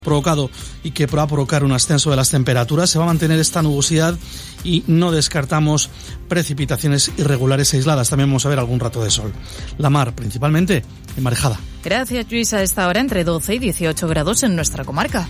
provocado y que va a provocar un ascenso de las temperaturas. Se va a mantener esta nubosidad y no descartamos precipitaciones irregulares aisladas. También vamos a ver algún rato de sol. La mar, principalmente, enmarejada. Gracias, Luis. A esta hora entre 12 y 18 grados en nuestra comarca.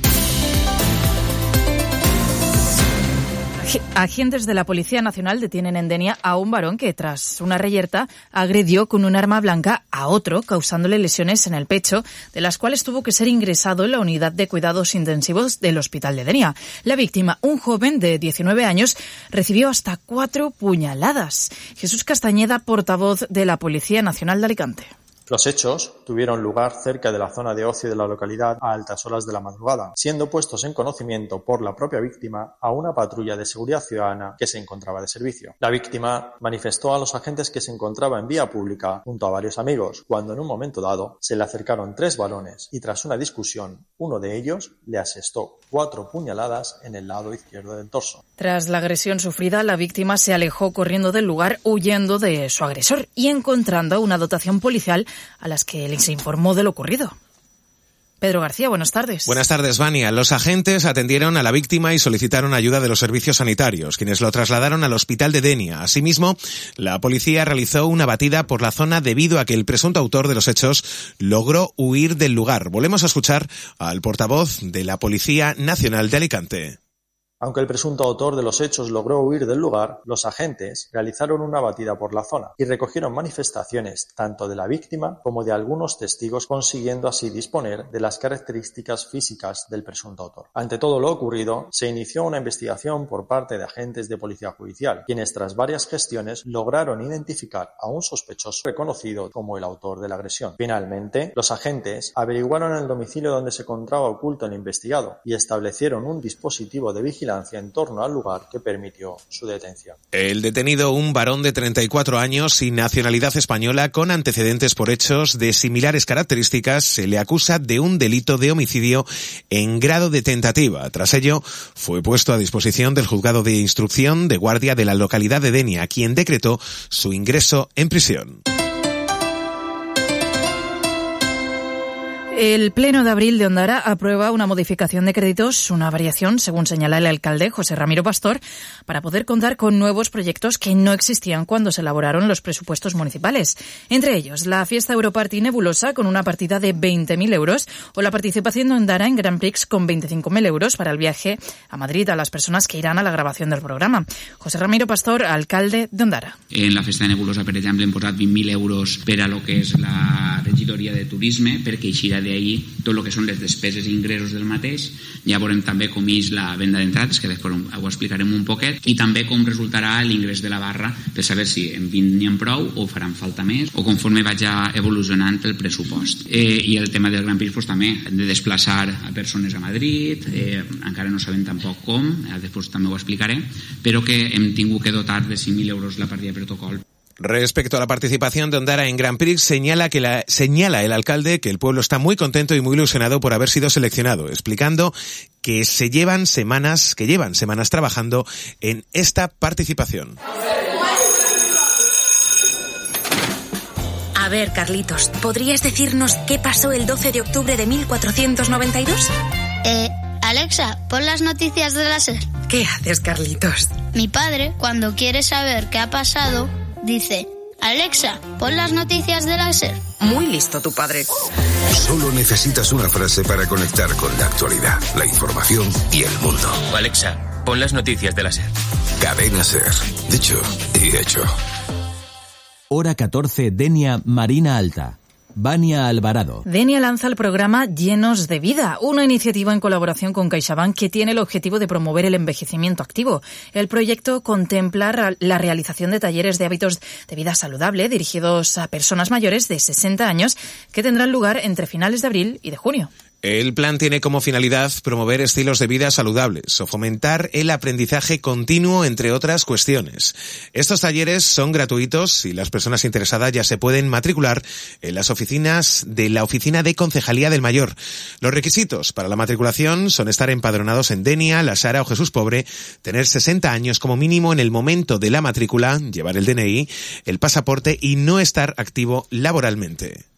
Agentes de la Policía Nacional detienen en Denia a un varón que, tras una reyerta, agredió con un arma blanca a otro, causándole lesiones en el pecho, de las cuales tuvo que ser ingresado en la unidad de cuidados intensivos del Hospital de Denia. La víctima, un joven de 19 años, recibió hasta 4 puñaladas. Jesús Castañeda, portavoz de la Policía Nacional de Alicante. Los hechos tuvieron lugar cerca de la zona de ocio de la localidad a altas horas de la madrugada, siendo puestos en conocimiento por la propia víctima a una patrulla de seguridad ciudadana que se encontraba de servicio. La víctima manifestó a los agentes que se encontraba en vía pública junto a varios amigos, cuando en un momento dado se le acercaron 3 varones y tras una discusión, uno de ellos le asestó 4 puñaladas en el lado izquierdo del torso. Tras la agresión sufrida, la víctima se alejó corriendo del lugar huyendo de su agresor y encontrando una dotación policial a las que les informó de lo ocurrido. Pedro García, buenas tardes. Buenas tardes, Vania. Los agentes atendieron a la víctima y solicitaron ayuda de los servicios sanitarios, quienes lo trasladaron al hospital de Denia. Asimismo, la policía realizó una batida por la zona debido a que el presunto autor de los hechos logró huir del lugar. Volvemos a escuchar al portavoz de la Policía Nacional de Alicante. Aunque el presunto autor de los hechos logró huir del lugar, los agentes realizaron una batida por la zona y recogieron manifestaciones tanto de la víctima como de algunos testigos, consiguiendo así disponer de las características físicas del presunto autor. Ante todo lo ocurrido, se inició una investigación por parte de agentes de policía judicial, quienes tras varias gestiones lograron identificar a un sospechoso reconocido como el autor de la agresión. Finalmente, los agentes averiguaron el domicilio donde se encontraba oculto el investigado y establecieron un dispositivo de vigilancia en torno al lugar que permitió su detención. El detenido, un varón de 34 años y nacionalidad española con antecedentes por hechos de similares características, se le acusa de un delito de homicidio en grado de tentativa. Tras ello, fue puesto a disposición del juzgado de instrucción de guardia de la localidad de Denia, quien decretó su ingreso en prisión. El Pleno de Abril de Ondara aprueba una modificación de créditos, una variación, según señala el alcalde José Ramiro Pastor, para poder contar con nuevos proyectos que no existían cuando se elaboraron los presupuestos municipales. Entre ellos, la fiesta Europarty Nebulosa con una partida de 20.000 euros o la participación de Ondara en Grand Prix con 25.000 euros para el viaje a Madrid a las personas que irán a la grabación del programa. José Ramiro Pastor, alcalde de Ondara. En la festa Nebulosa, per exemple, hem posat 20.000 euros per a lo que és la regidoria de turisme, perquè eixirà d'ahir tot el que són les despeses i ingressos del mateix. Ja veurem també com és la venda d'entrades, que després ho explicarem un poquet, i també com resultarà l'ingrés de la barra per saber si en 20 n'hi ha prou o faran falta més, o conforme vagi evolucionant el pressupost. I el tema del Gran Prix pues, també de desplaçar a persones a Madrid, encara no sabem tampoc com, després també ho explicaré, però que hem tingut que dotar de 5.000 euros la partida de protocol. Respecto a la participación de Ondara en Grand Prix, señala el alcalde que el pueblo está muy contento y muy ilusionado por haber sido seleccionado, explicando que llevan semanas trabajando en esta participación. A ver, Carlitos, ¿podrías decirnos qué pasó el 12 de octubre de 1492? Alexa, pon las noticias de la SER. ¿Qué haces, Carlitos? Mi padre, cuando quiere saber qué ha pasado, dice: Alexa, pon las noticias de la SER. Muy listo tu padre. Solo necesitas una frase para conectar con la actualidad, la información y el mundo. Alexa, pon las noticias de la SER. Cadena SER. Dicho y hecho. Hora 14, Denia, Marina Alta. Vania Alvarado. Denia lanza el programa Llenos de Vida, una iniciativa en colaboración con CaixaBank que tiene el objetivo de promover el envejecimiento activo. El proyecto contempla la realización de talleres de hábitos de vida saludable dirigidos a personas mayores de 60 años que tendrán lugar entre finales de abril y de junio. El plan tiene como finalidad promover estilos de vida saludables o fomentar el aprendizaje continuo, entre otras cuestiones. Estos talleres son gratuitos y las personas interesadas ya se pueden matricular en las oficinas de la Oficina de Concejalía del Mayor. Los requisitos para la matriculación son estar empadronados en Denia, La Sara o Jesús Pobre, tener 60 años como mínimo en el momento de la matrícula, llevar el DNI, el pasaporte y no estar activo laboralmente.